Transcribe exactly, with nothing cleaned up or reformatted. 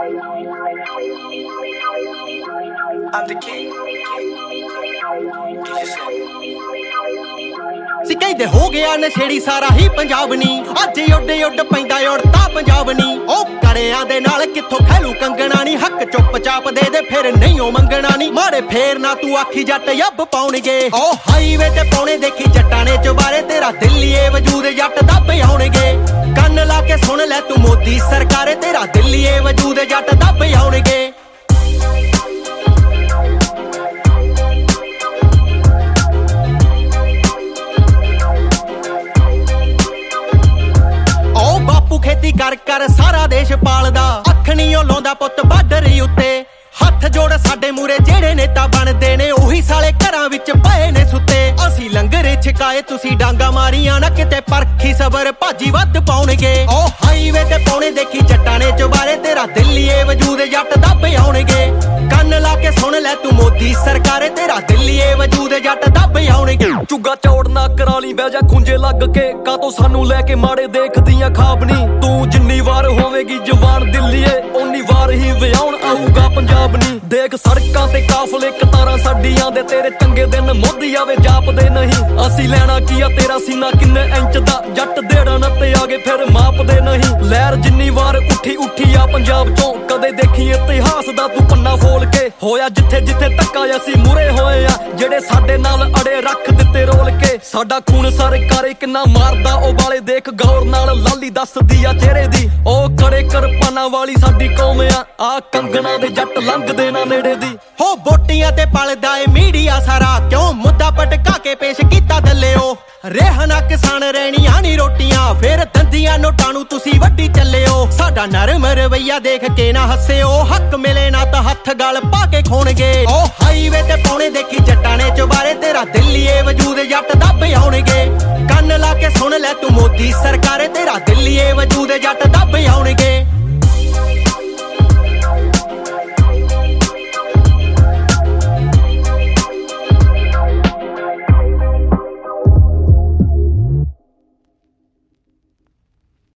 I'm the king. ਸੀ ਕਹਿੰਦੇ ਹੋ ਗਿਆ ਨਸ਼ੇੜੀ ਸਾਰਾ ਹੀ ਪੰਜਾਬ ਨੀ ਅੱਜ ਉੱਡ ਉੱਡ ਪੈਂਦਾ ਉੜਤਾ ਪੰਜਾਬ ਨੀ ਉਹ ਕੜਿਆਂ ਦੇ ਨਾਲ ਕਿੱਥੋਂ ਖੈਲੂ ਕੰਗਣਾ ਨੀ ਹੱਕ ਚੁੱਪ ਚਾਪ ਦੇ ਦੇ ਫਿਰ ਨਹੀਂ ਉਹ ਮੰਗਣਾ ਨੀ ਮਾਰੇ ਫੇਰ ਨਾ ਤੂੰ ਆਖੀ ਜੱਟ ਯੱਬ ਪਾਉਣਗੇ ਉਹ ਹਾਈਵੇ ਤੇ ਪਾਉਣੇ ਦੇਖੀ ਜੱਟਾਂ ਨੇ ਚੁਬਾਰੇ ਤੇਰਾ ਦਿੱਲੀਏ ਵਜੂਦ ਜੱਟ ਦੱਬ ਆਉਣਗੇ ਕੰਨ ਲਾ ਕੇ ਸੁਣ ਲੈ ਤੂੰ ਮੋਦੀ ਸਰਕਾਰੇ ਤੇਰਾ ਦਿੱਲੀਏ ਵਜੂਦ ਜੱਟ ਦੱਬ ਆਉਣਗੇ ਖੇਤੀ ਕਰ ਕਰ ਸਾਰਾ ਦੇਸ਼ ਪਾਲਦਾ ਅੱਖ ਨੀ ਉਹ ਲਾਉਂਦਾ ਪੁੱਤ ਬਾਰਡਰ ਉੱਤੇ ਹੱਥ ਜੋੜ ਸਾਡੇ ਮੂਰੇ ਜਿਹੜੇ ਨੇਤਾ ਬਣਦੇ ਨੇ ਉਹੀ ਸਾਲੇ ਘਰਾਂ ਵਿੱਚ ਪਏ ਨੇ ਸੁੱਤੇ ਅਸੀਂ ਲੰਗਰੇ ਛਕਾਏ ਤੁਸੀਂ ਡਾਂਗਾ ਮਾਰੀਆਂ ਨਾ ਕਿਤੇ ਪਰਖੀ ਸਬਰ ਭਾਜੀ ਵੱਧ ਪਾਉਣਗੇ ਉਹ ਹਾਈਵੇ ਤੇ ਪਾਉਣੇ ਦੇਖੀ ਜੱਟਾਂ ਨੇ ਚੁਬਾਰੇ ਤੇਰਾ ਦਿੱਲੀਏ ਵਜੂਦ ਜੱਟ ਦੱਬ ਆਉਣਗੇ ਕੰਨ ਲਾ ਕੇ ਸੁਣ ਲੈ ਤੂੰ ਮੋਦੀ ਸਰਕਾਰੇ ਤੇਰਾ ਦਿੱਲੀਏ ਵਜੂਦ ਜੱਟ ਦੱਬ ਆਉਣਗੇ ਚੁੱਗਾ ਚੌੜ ਨਾ ਕਰਾ ਲਈ ਬਹਿ ਜਾ ਖੁੰਝੇ ਲੱਗ ਕੇ ਕਾਤੋਂ ਸਾਨੂੰ ਲੈ ਕੇ ਮਾੜੇ ਦੇਖਦੀਆਂ ਖਾਬਣੀ ਤੂੰ ਜਿੰਨੀ ਵਾਰ ਹੋਵੇਗੀ ਜਵਾਨ ਦਿੱਲੀਏ ਓਨੀ ਵਾਰ ਹੀ ਵਿਆਉਣ ਆਊਗਾ ਪੰਜਾਬ ਨੀ ਦੇਖ ਸੜਕਾਂ ਤੇ ਕਾਫਲੇ ਕਤਾਰਾਂ ਸਾਡੀਆਂ ਦੇ ਤੇਰੇ ਚੰਗੇ ਦਿਨ ਮੋਦੀ ਆਵੇ ਜਾਪਦੇ ਨਹੀਂ ਅਸੀਂ ਲੈਣਾ ਕੀ ਆ ਤੇਰਾ ਸੀਨਾ ਕਿੰਨੇ ਇੰਚ ਦਾ ਜੱਟ ਦੇੜਨ ਤੇ ਆਗੇ ਫਿਰ ਮਾਪਦੇ ਨਹੀਂ ਲਹਿਰ ਜਿੰਨੀ ਵਾਰ ਉੱਠੀ ਉੱਠੀ ਆ ਪੰਜਾਬ ਚੋਂ ਕਦੇ ਦੇਖੀ ਇਤਿਹਾਸ ਦਾ ਤੂੰ ਪੰਨਾ ਫੋਲ ਕੇ ਹੋਇਆ ਜਿੱਥੇ ਜਿੱਥੇ ਧੱਕਾ ਅਸੀਂ ਮੂਰੇ ਹੋਏ ਆ ਜਿਹੜੇ ਸਾਡੇ ਨਾਲ ਅੜੇ ਰੱਖ ਦਿੱਤੇ ਰੋਲ ਕੇ ਸਾਡਾ ਖੂਨ ਸਰਕਾਰੇ ਕਿੰਨਾ ਮਾਰਦਾ ਉਹ ਵਾਲੇ ਦੇਖ ਗੌਰ ਨਾਲ ਲਾਲੀ ਦੱਸਦੀ ਆ ਚਿਹਰੇ ਦੀ ਉਹ ਕੜੇ ਕਰਪਾਨਾ ਵਾਲੀ ਸਾਡੀ ਕੌਮ ਆ ਆ ਕੰਗਣਾ ਦੇ ਜੱਟ ਲੰਘਦੇ ਨਾ ਨੇੜੇ ਦੀ ਹੋ ਬੋਟੀਆਂ ਤੇ ਪਲਦਾ ਏ ਮੀਡੀਆ ਸਾਰਾ ਕਿਉਂ ਮੁੱਦਾ ਪਟਕਾ ਕੇ ਪੇਸ਼ ਕੀਤਾ ਦੱਲਿਓ ਰਹਿਣਾ ਕਿਸਾਨ ਰਹਿਣੀਆਂ ਨੀ ਰੋਟੀਆਂ ਫਿਰ ਦੰਦੀਆਂ ਨੋਟਾਂ ਨੂੰ ਤੁਸੀਂ ਵੱਡੀ ਚੱਲਿਓ ਸਾਡਾ ਨਰਮ ਰਵਈਆ ਦੇਖ ਕੇ ਨਾ ਹੱਸਿਓ ਹੱਕ ਮਿਲੇ ਨਾ ਤਾਂ ਹੱਥ ਗਲ ਪਾ ਕੇ ਖੋਣਗੇ ਉਹ ਹਾਈਵੇ ਤੇ ਪਾਉਣੇ ਦੇਖੀ ਜੱਟਾਂ ਨੇ ਚੁਬਾਰੇ ਤੇਰਾ ਦਿੱਲੀਏ ਵਜੂਦ ਜੱਟ ਦੱਬ ਆਉਣਗੇ ਕੰਨ ਲਾ ਕੇ ਸੁਣ ਲੈ ਤੂੰ ਮੋਦੀ ਸਰਕਾਰੇ ਤੇਰਾ ਦਿੱਲੀਏ ਵਜੂਦ